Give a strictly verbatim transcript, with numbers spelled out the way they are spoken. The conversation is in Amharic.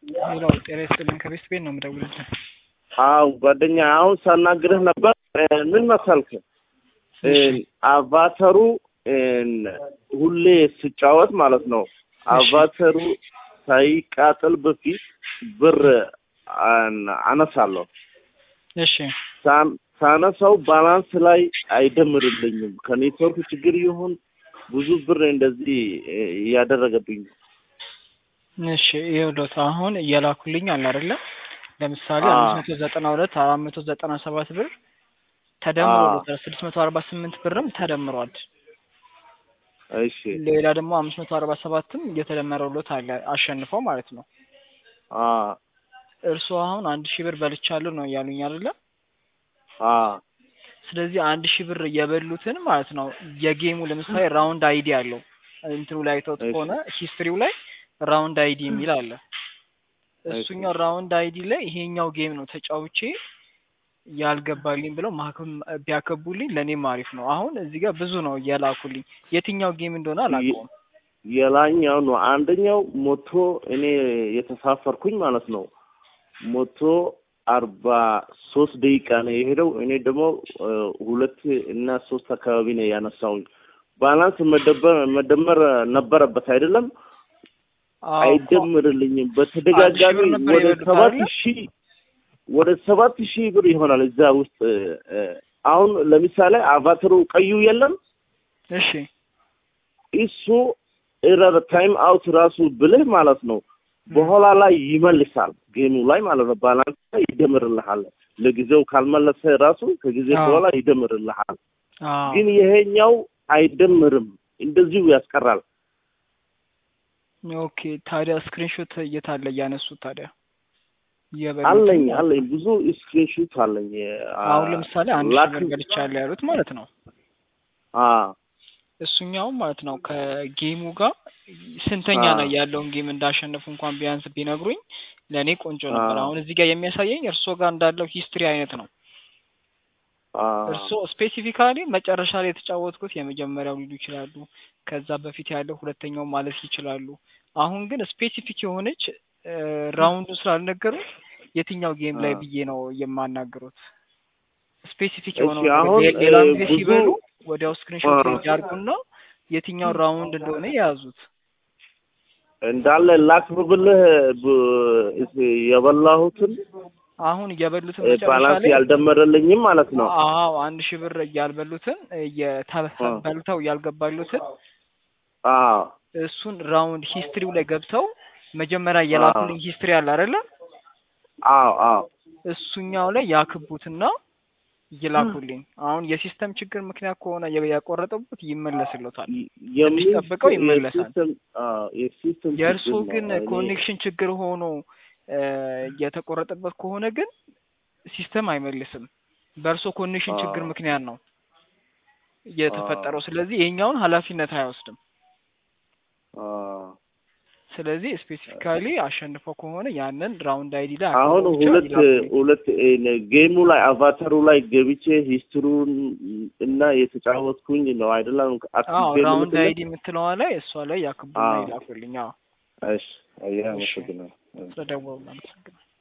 ሄሎ ጤና ይስጥልኝ ከቤስት ቤት ነው የምደውልልህ። አው ጓደኛ አሁን ሳናግርህ ነበር። ምን መሰልክ አቫተሩ ሁሌ ስጫወት ማለት ነው አቫተሩ ሳይቃጠል በፊት ብር አነሳለሁ። እሺ ሳን ሳነሳው ባላንስ ላይ አይደምርልኝም። ከኔትወርክ ችግር ይሁን ብዙ ብር እንደዚህ ያደረገብኝ። እሺ ይኸውልህ አሁን እያላኩልኝ አለ አይደለ? ለምሳሌ አምስት መቶ ዘጠና ሁለት አራት መቶ ዘጠና ሰባት ብር ተደምሮልታል። ስድስት መቶ አርባ ስምንት ብርም ተደምሯል። እሺ ሌላ ደግሞ አምስት መቶ አርባ ሰባትም እየተደመረውለት አለ አሸንፈው ማለት ነው። አ እርሱ አሁን አንድ ሺህ ብር በልቻለሁ ነው ያሉኝ አይደለ? አ ስለዚህ አንድ ሺህ ብር የበሉትን ማለት ነው የጌሙ ለምሳሌ ራውንድ አይዲ አለው እንትኑ ላይ ተውት ከሆነ ሂስትሪው ላይ ራውንድ አይዲ የሚል አለ። እሱኛው ራውንድ አይዲ ላይ ይሄኛው ጌም ነው ተጫውቼ ያልገባልኝ ብለው ማከም ቢያከቡልኝ ለኔም አሪፍ ነው። አሁን እዚህ ጋር ብዙ ነው ያላኩልኝ የትኛው ጌም እንደሆነ አላውቀውም። የላኛው ነው አንደኛው ሞቶ እኔ የተሳፈርኩኝ ማለት ነው ሞቶ አርባ ሶስት ደቂቃ ነው የሄደው። እኔ ደግሞ ሁለት እና ሶስት አካባቢ ነው ያነሳው። ባላንስ መደመር መደመር ነበረበት አይደለም? አይደምርልኝም። በተደጋጋሚ ወደ ሰባት ሺህ ወደ ሰባት ሺህ ብር ይሆናል እዛ ውስጥ። አሁን ለምሳሌ አቫተሩ ቀዩ የለም? እሺ እሱ ኤረር ታይም አውት ራሱ ብለህ ማለት ነው በኋላ ላይ ይመልሳል ጌሙ ላይ ማለት ነው። ባላንስ ላይ ይደምርልሃል። ለጊዜው ካልመለሰ ራሱ ከጊዜ በኋላ ይደምርልሃል። ግን ይሄኛው አይደምርም እንደዚሁ ያስቀራል። ኦኬ ታዲያ ስክሪንሾት እየታለ ያነሱት ታዲያ አለኝ አለኝ ብዙ ስክሪንሾት አለኝ። አሁን ለምሳሌ አንድ ሺህ ብር ገልቻለሁ ያሉት ማለት ነው። አ እሱኛው ማለት ነው ከጌሙ ጋር ስንተኛ ነው ያለውን ጌም እንዳሸነፉ እንኳን ቢያንስ ቢነግሩኝ ለኔ ቆንጆ ነበር። አሁን እዚህ ጋር የሚያሳየኝ እርሶ ጋር እንዳለው ሂስትሪ አይነት ነው። እርሶ ስፔሲፊካሊ መጨረሻ ላይ የተጫወትኩት የመጀመሪያው ሊሉ ይችላሉ። ከዛ በፊት ያለው ሁለተኛው ማለት ይችላሉ። አሁን ግን ስፔሲፊክ የሆነች ራውንዱ ስላልነገሩ የትኛው ጌም ላይ ብዬ ነው የማናገሩት? ስፔሲፊክ የሆነው ሌላ ጊዜ ሲበሉ ወዲያው ስክሪንሾት ያርጉና የትኛው ራውንድ እንደሆነ ያዙት። እንዳለ ላክብብልህ የበላሁትን አሁን የበሉትን መጨረሻ ባላንስ ላይ ያልደመረልኝም ማለት ነው። አዎ አንድ ሺህ ብር ያልበሉትን የተበልተው ያልገባሉትን አዎ እሱን ራውንድ ሂስትሪው ላይ ገብተው መጀመሪያ የላኩልኝ ሂስትሪ አለ አይደለ? አዎ አዎ እሱኛው ላይ ያክቡትና ይላኩልኝ። አሁን የሲስተም ችግር ምክንያት ከሆነ ያቆረጠበት ይመለስልዎታል። የሚጠብቀው ይመለሳል። የሲስተም የእርሱ ግን ኮኔክሽን ችግር ሆኖ የተቆረጠበት ከሆነ ግን ሲስተም አይመልስም። በእርሱ ኮኔክሽን ችግር ምክንያት ነው የተፈጠረው። ስለዚህ የኛውን ኃላፊነት አይወስድም። ስለዚህ ስፔሲፊካሊ አሸንፈው ከሆነ ያንን ራውንድ አይዲ ላይ አሁን ሁለት ሁለት ጌሙ ላይ አቫተሩ ላይ ገብቼ ሂስትሪውን እና የተጫወትኩኝ ነው አይደለም? አዎ ራውንድ አይዲ የምትለዋ ላይ እሷ ላይ ያክቡና ይላኩልኝ። አዎ እሺ አያ መሰግና ስለደወሉ አመሰግናለሁ።